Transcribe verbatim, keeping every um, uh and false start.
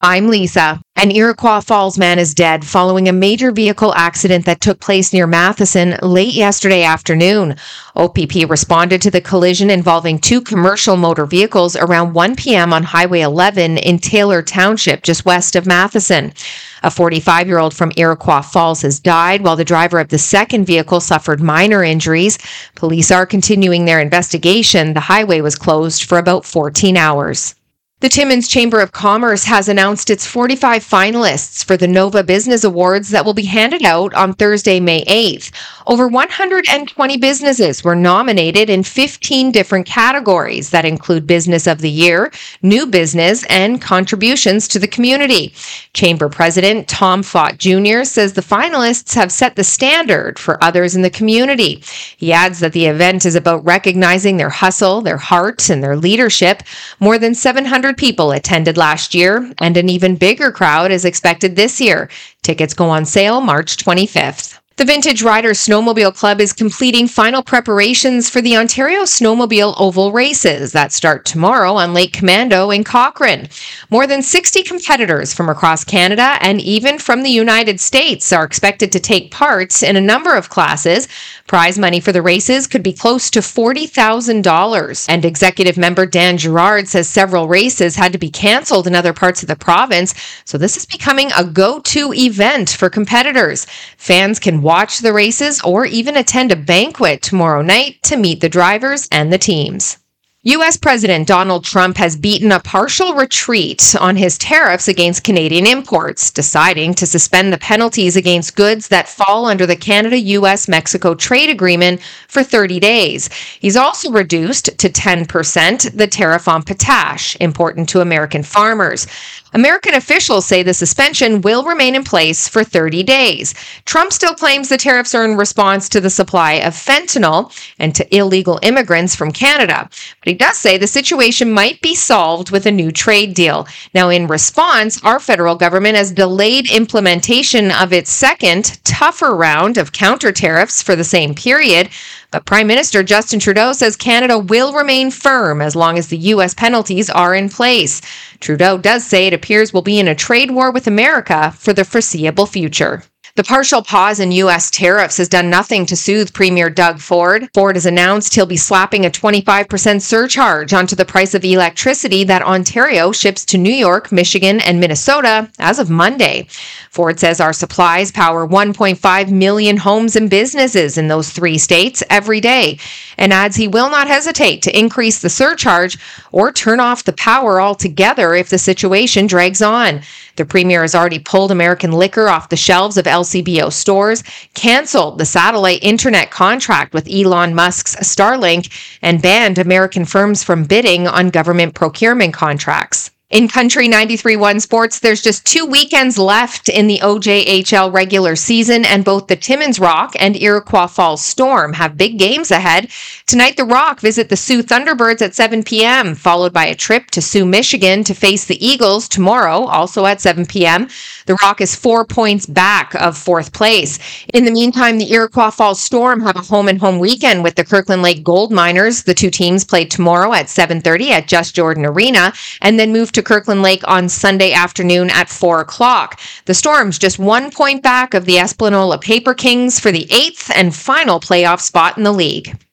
I'm Lisa. An Iroquois Falls man is dead following a major vehicle accident that took place near Matheson late yesterday afternoon. O P P responded to the collision involving two commercial motor vehicles around one p.m. on Highway eleven in Taylor Township, just west of Matheson. A forty-five-year-old from Iroquois Falls has died, while the driver of the second vehicle suffered minor injuries. Police are continuing their investigation. The highway was closed for about fourteen hours. The Timmins Chamber of Commerce has announced its forty-five finalists for the Nova Business Awards that will be handed out on Thursday, May eighth. Over one hundred twenty businesses were nominated in fifteen different categories that include Business of the Year, New Business, and contributions to the community. Chamber President Tom Fott Junior says the finalists have set the standard for others in the community. He adds that the event is about recognizing their hustle, their heart, and their leadership. More than seven hundred people attended last year, and an even bigger crowd is expected this year. Tickets go on sale March twenty-fifth. The Vintage Riders Snowmobile Club is completing final preparations for the Ontario Snowmobile Oval Races that start tomorrow on Lake Commando in Cochrane. More than sixty competitors from across Canada and even from the United States are expected to take part in a number of classes. Prize money for the races could be close to forty thousand dollars. And executive member Dan Gerard says several races had to be canceled in other parts of the province, so this is becoming a go-to event for competitors. Fans can watch the races or even attend a banquet tomorrow night to meet the drivers and the teams. U S President Donald Trump has beaten a partial retreat on his tariffs against Canadian imports, deciding to suspend the penalties against goods that fall under the Canada-U S Mexico trade agreement for thirty days. He's also reduced to ten percent the tariff on potash, important to American farmers. American officials say the suspension will remain in place for thirty days. Trump still claims the tariffs are in response to the supply of fentanyl and to illegal immigrants from Canada. But he does say the situation might be solved with a new trade deal. Now, in response, our federal government has delayed implementation of its second, tougher round of counter tariffs for the same period. But Prime Minister Justin Trudeau says Canada will remain firm as long as the U S penalties are in place. Trudeau does say it appears we'll be in a trade war with America for the foreseeable future. The partial pause in U S tariffs has done nothing to soothe Premier Doug Ford. Ford has announced he'll be slapping a twenty-five percent surcharge onto the price of electricity that Ontario ships to New York, Michigan, and Minnesota as of Monday. Ford says our supplies power one point five million homes and businesses in those three states every day, and adds he will not hesitate to increase the surcharge or turn off the power altogether if the situation drags on. The Premier has already pulled American liquor off the shelves of L C B O stores, canceled the satellite internet contract with Elon Musk's Starlink, and banned American firms from bidding on government procurement contracts. In Country ninety-three point one sports, there's just two weekends left in the O J H L regular season, and both the Timmins Rock and Iroquois Falls Storm have big games ahead. Tonight, the Rock visit the Sioux Thunderbirds at seven p.m., followed by a trip to Sioux, Michigan to face the Eagles tomorrow, also at seven p.m. The Rock is four points back of fourth place. In the meantime, the Iroquois Falls Storm have a home-and-home weekend with the Kirkland Lake Gold Miners. The two teams play tomorrow at seven thirty at Just Jordan Arena, and then move to Kirkland Lake on Sunday afternoon at four o'clock. The Storm's just one point back of the Espanola Paper Kings for the eighth and final playoff spot in the league.